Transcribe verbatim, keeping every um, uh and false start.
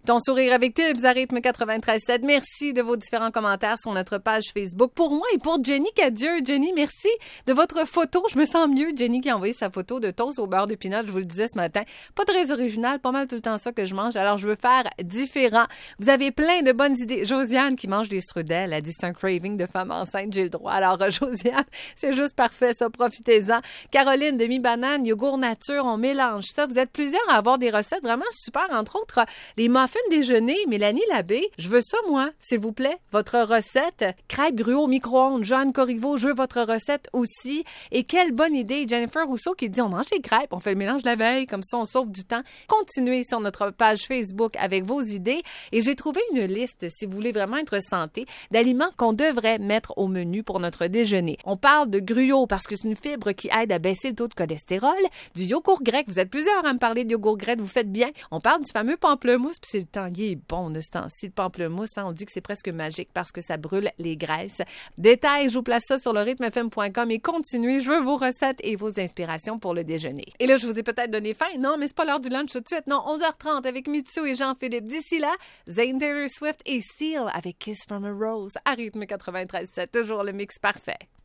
Ton sourire avec Tibbs à rythme quatre-vingt-treize sept. Merci de vos différents commentaires sur notre page Facebook. Pour moi et pour Jenny Cadieux. Jenny, merci de votre photo. Je me sens mieux. Jenny qui a envoyé sa photo de toast au beurre de pinot, je vous le disais ce matin. Pas très original, pas mal tout le temps ça que je mange. Alors, je veux faire différent. Vous avez plein de bonnes idées. Josiane qui mange des strudels. Elle dit c'est un craving de femme enceinte, j'ai le droit. Alors, Josiane, c'est juste parfait ça. Profitez-en. Caroline, demi-banane, yogourt nature, on mélange ça. Vous êtes plusieurs à avoir des recettes vraiment super. Entre autres, les muffins déjeuner, Mélanie Labbé, je veux ça, moi, s'il vous plaît. Votre recette, crêpes gruau au micro-ondes. Jeanne Corriveau, je veux votre recette aussi. Et quelle bonne idée, Jennifer Rousseau qui dit, on mange des crêpes, on fait le mélange la veille, comme ça, on sauve du temps. Continuez sur notre page Facebook avec vos idées. Et j'ai trouvé une liste, si vous voulez vraiment être santé, d'aliments qu'on devrait mettre au menu pour notre déjeuner. On parle de gruau parce que c'est une fibre qui aide à baisser le taux de cholestérol. Du yogourt grec, vous êtes plusieurs à me parler de yogourt grec, vous faites bien. On parle du fameux pamplemousse, puis c'est le temps, il est bon de ce temps-ci, le pamplemousse, hein, on dit que c'est presque magique parce que ça brûle les graisses. Détails, je vous place ça sur le rythme f m point com et continuez, je veux vos recettes et vos inspirations pour le déjeuner. Et là, je vous ai peut-être donné faim, non, mais c'est pas l'heure du lunch tout de suite, non, onze heures trente avec Mitsu et Jean-Philippe. D'ici là, Zayn Taylor Swift et Seal avec Kiss from a Rose à rythme quatre-vingt-treize sept, toujours le mix parfait.